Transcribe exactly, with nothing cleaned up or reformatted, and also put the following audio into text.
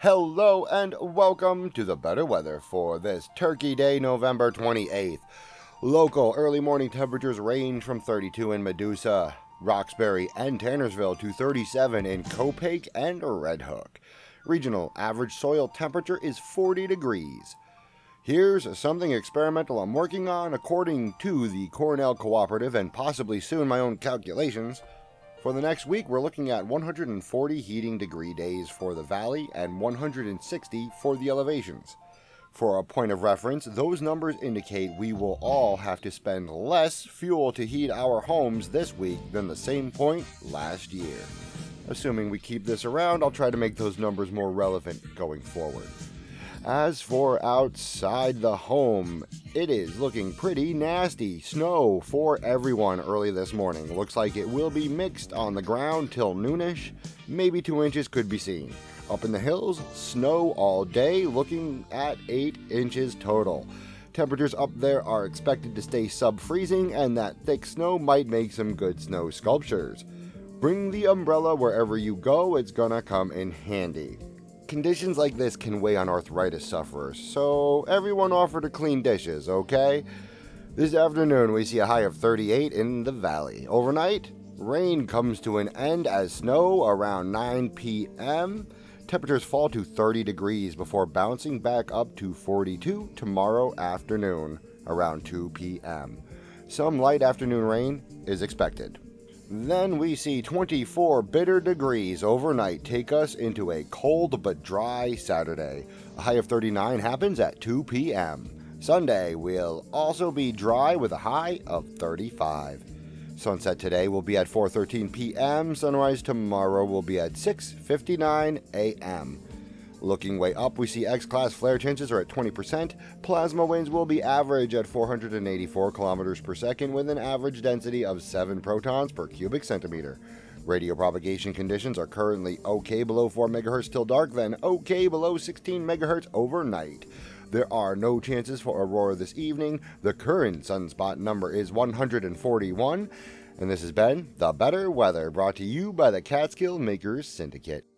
Hello and welcome to the better weather for this Turkey Day, November twenty-eighth. Local early morning temperatures range from thirty-two in Medusa, Roxbury, and Tannersville to thirty-seven in Copake and Red Hook. Regional average soil temperature is forty degrees. Here's something experimental I'm working on according to the Cornell Cooperative and possibly soon my own calculations. For the next week, we're looking at one hundred forty heating degree days for the valley and one hundred sixty for the elevations. For a point of reference, those numbers indicate we will all have to spend less fuel to heat our homes this week than the same point last year. Assuming we keep this around, I'll try to make those numbers more relevant going forward. As for outside the home, it is looking pretty nasty. Snow for everyone early this morning. Looks like it will be mixed on the ground till noonish. Maybe two inches could be seen. Up in the hills, snow all day, looking at eight inches total. Temperatures up there are expected to stay sub-freezing, and that thick snow might make some good snow sculptures. Bring the umbrella wherever you go, it's gonna come in handy. Conditions like this can weigh on arthritis sufferers, so everyone offer to clean dishes, okay? This afternoon we see a high of thirty-eight in the valley. Overnight, rain comes to an end as snow around nine p.m. Temperatures fall to thirty degrees before bouncing back up to forty-two tomorrow afternoon around two p.m. Some light afternoon rain is expected. Then we see twenty-four bitter degrees overnight take us into a cold but dry Saturday. A high of thirty-nine happens at two p.m. Sunday will also be dry with a high of thirty-five. Sunset today will be at four thirteen p.m. Sunrise tomorrow will be at six fifty-nine a.m. Looking way up, we see X-class flare chances are at twenty percent. Plasma winds will be average at four hundred eighty-four kilometers per second with an average density of seven protons per cubic centimeter. Radio propagation conditions are currently okay below four megahertz till dark, then okay below sixteen megahertz overnight. There are no chances for aurora this evening. The current sunspot number is one hundred forty-one. And this has been The Better Weather, brought to you by the Catskill Makers Syndicate.